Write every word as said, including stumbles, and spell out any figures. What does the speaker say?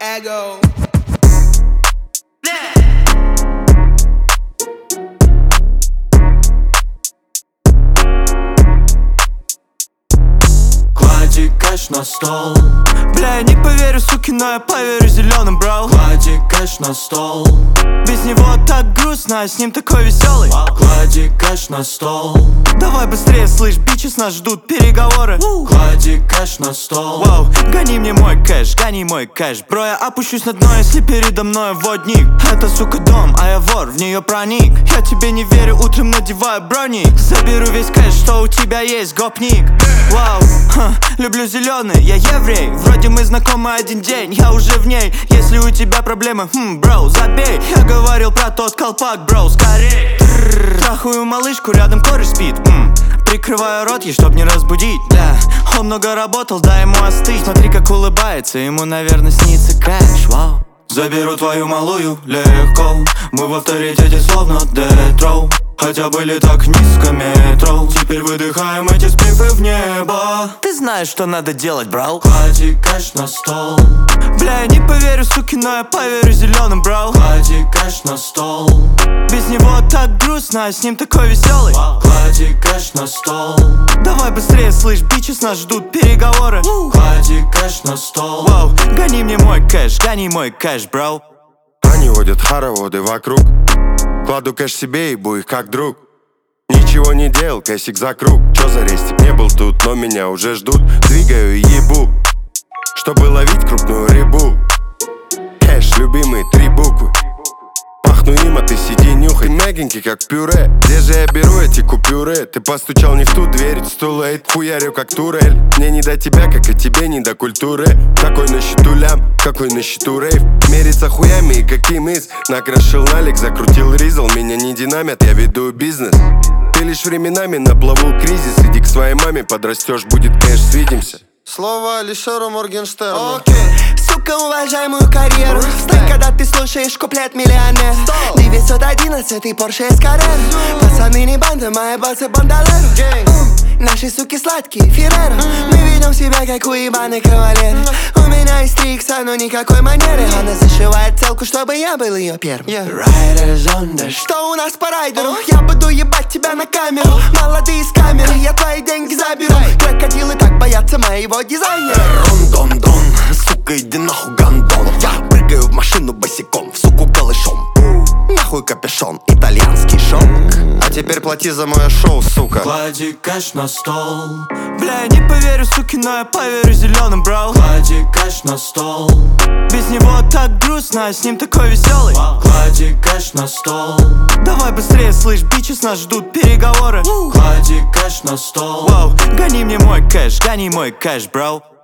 Drago. Клади кэш на стол. Бля, я не поверю, суки, но я поверю зеленым, бро. Клади кэш на стол. Без него так грустно, а с ним такой веселый. Клади кэш на стол. Давай быстрее, слышь, бичес нас ждут переговоры. Клади кэш на стол. Воу, гони мне мой кэш, гони мой кэш. Бро, я опущусь на дно, если передо мной водник. Это, сука, дом, а я вор, в нее проник. Я тебе не верю, утром надеваю броник. Заберу весь кэш, что у тебя есть, гопник. Вау, ха, люблю зеленый, я еврей. Вроде мы знакомы один день, я уже в ней. Если у тебя проблемы, хм, бро, забей. Я говорил про тот колпак, бро, скорей. Трахаю малышку, рядом кореш спит. м. Прикрываю рот ей, чтоб не разбудить. Да, он много работал, дай ему остыть. Смотри, как улыбается, ему, наверное, снится кэш. Вау. Заберу твою малую легко. Мы в авторитете словно детроу. Хотя были так низко метро. Теперь выдыхаем эти спринфы в небо. Ты знаешь, что надо делать, бро. Клади кэш на стол. Бля, я не поверю, суки, но я поверю зеленым, бро. Клади кэш на стол. Без него так грустно, а с ним такой веселый. Клади кэш на стол. Давай быстрее, слышь, бичес нас ждут переговоры. Клади кэш на стол. Воу, гони мне мой кэш, гони мой кэш, бро. Они водят хороводы вокруг. Кладу кэш себе и буй как друг. Ничего не делал, кэсик за круг. Чё за рестик, не был тут, но меня уже ждут. Двигаю и ебу, чтобы ловить крупную рыбу. Кэш, любимый, три буквы. Пахну им, а ты сиди нюхай. Мягенький, как пюре. Где же я беру эти купюры? Ты постучал не в ту дверь, it's too late. Хуярю, как турель. Мне не до тебя, как и тебе не до культуры. Какой на счету лям, какой на счету рейв. Мериться хуями и каким из. Накрошил налик, закрутил ризл. Меня не динамят, я веду бизнес. Ты лишь временами на плаву кризис. Иди к своей маме, подрастешь, будет кэш, свидимся. Слово Алишеру Моргенштерну. Окей. Сука, уважай мою карьеру. Стой, когда ты слушаешь куплет миллионер. девятьсот одиннадцать Порше Эскарер. Пацаны не банда, мои басы бандалеру. Наши суки сладкие, Ферреро. Мы ведем себя как уебаный кавалер. У меня есть три икса, но никакой манеры. Она зашивает целку, чтобы я был ее первым. Riders on the... Что у нас по райдеру? Я буду ебать тебя на камеру. Молодые с камеры, я твои деньги заберу. Крокодилы так боятся моего дизайнера. Рон-дон-дон, сука, иди нахуй, гандон. Я прыгаю в машину босиком, в суку голышом. Нахуй капюшон, итальянский шок. А теперь плати за мое шоу, сука. Клади кэш на стол. Бля, я не поверю, суки, но я поверю зеленым, бро. Клади кэш на стол. Без него так грустно, а с ним такой веселый. Клади кэш на стол. Давай быстрее, слышь, бичес нас ждут переговоры. Клади кэш на стол. Воу, гони мне мой кэш, гони мой кэш, бро.